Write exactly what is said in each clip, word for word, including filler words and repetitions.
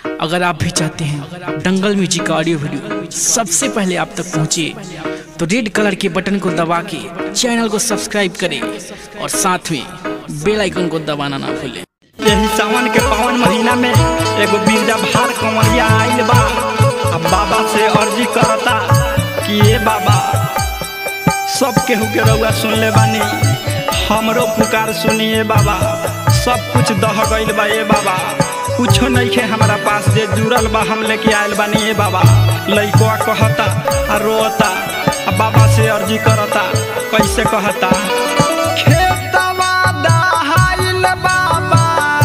अगर आप भी चाहते हैं दंगल म्यूजिक का ऑडियो वीडियो सबसे पहले आप तक पहुंचे तो रेड कलर के बटन को दबा के चैनल को सब्सक्राइब करें और साथ में बेल आइकन को दबाना ना भूलें। यही सावन के पावन महीना में एगो बिरजा भार कंवरिया आइल बा। अब बाबा से अर्जी करता कि ये बाबा सब केहू के रउआ सुन ले बानी, हमरो पुकार सुनिए बाबा। सब कुछ दह गइल बा ये बाबा, कुछो नइखे हमारा पास जे जुड़ल बा हम लेके आइल बानी ये बाबा। लइकवा कहता आ रोता, आ बाबा से अर्जी करता। कैसे कहता? खेतवा दहाइल बाबा,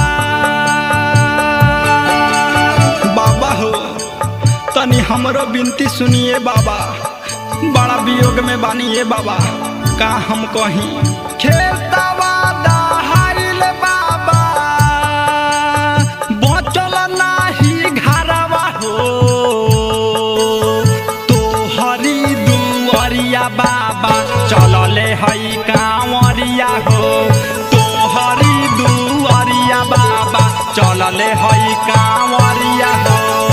बाबा हो तनी हमरो विनती सुनिए बाबा। बड़ा वियोग में बानी ये बाबा, का हम कहीं। खेतवा दहाइल बाबा, बचल नाही घरवा हो, तोहरी दुआरिया बाबा चलले हई कांवरिया हो। तोहरी दुआरिया बाबा चलले हई कांवरिया हो।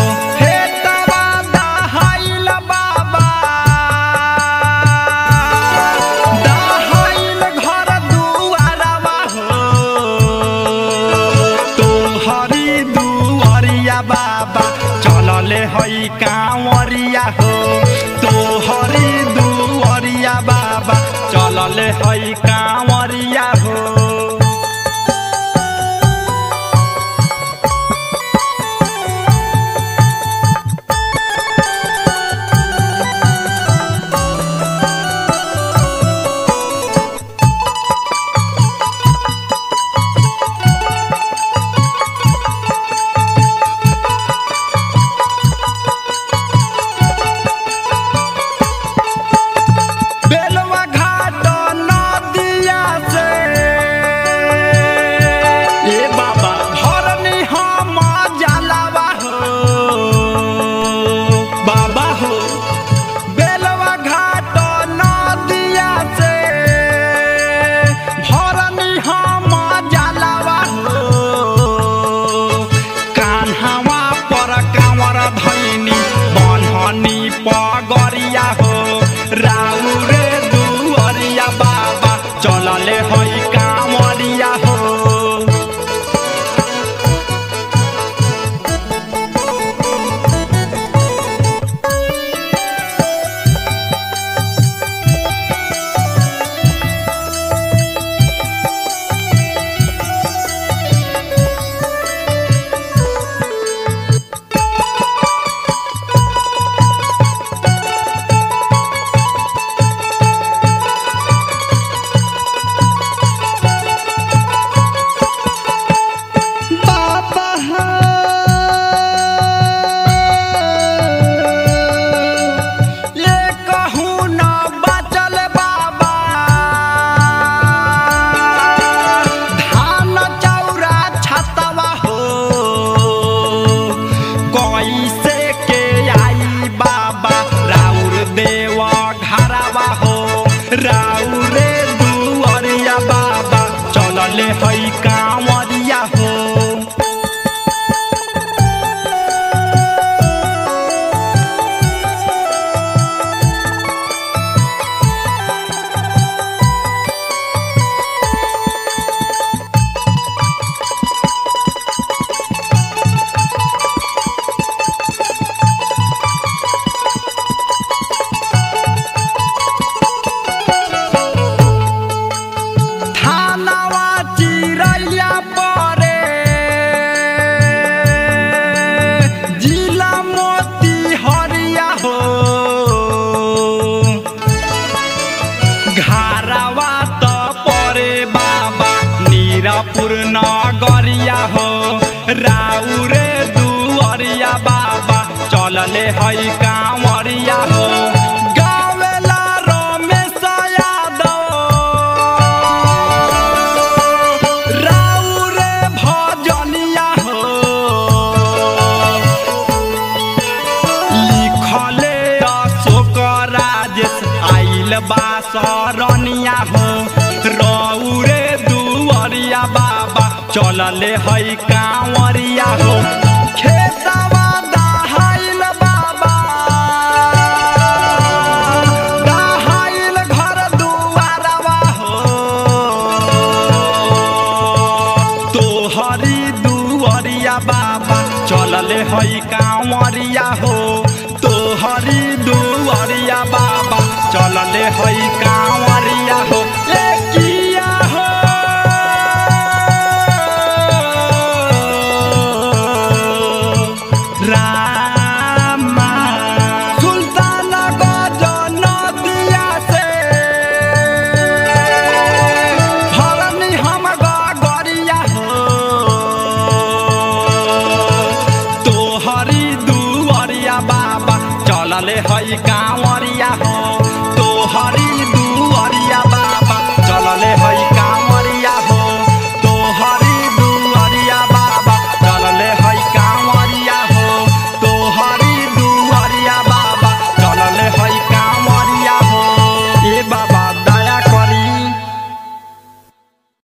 बाबा चलले हई कांवरिया हो, तोहरी दुआरिया बाबा चलले हई कांवरिया हो। पगरिया हो राउरे दुआरिया बाबा चलले हई कांवरिया हो। राउरे दुआरिया बाबा चलले हई कांवरिया हो। घरवा त परे बाबा नीरापुर नगरिया हो, राउरे दुआरिया बाबा चलले हई कांवरिया हो। गावेला रमेश यादव, राउरे भजनिया हो, लिखले अशोक राजेश आइल बा सरनिया हो। रउरे दुआरिया बाबा चलले हई कांवरिया हो। खेता बाबा चलले हई कांवरिया हो तोहरी दुआरिया बाबा चलले हई कांवरिया हो ए किया हो रामा सुल्तानगंज नदिया से भरनी हम गगरिया हो तोहरी दुआरिया बाबा चलले हई कांवरिया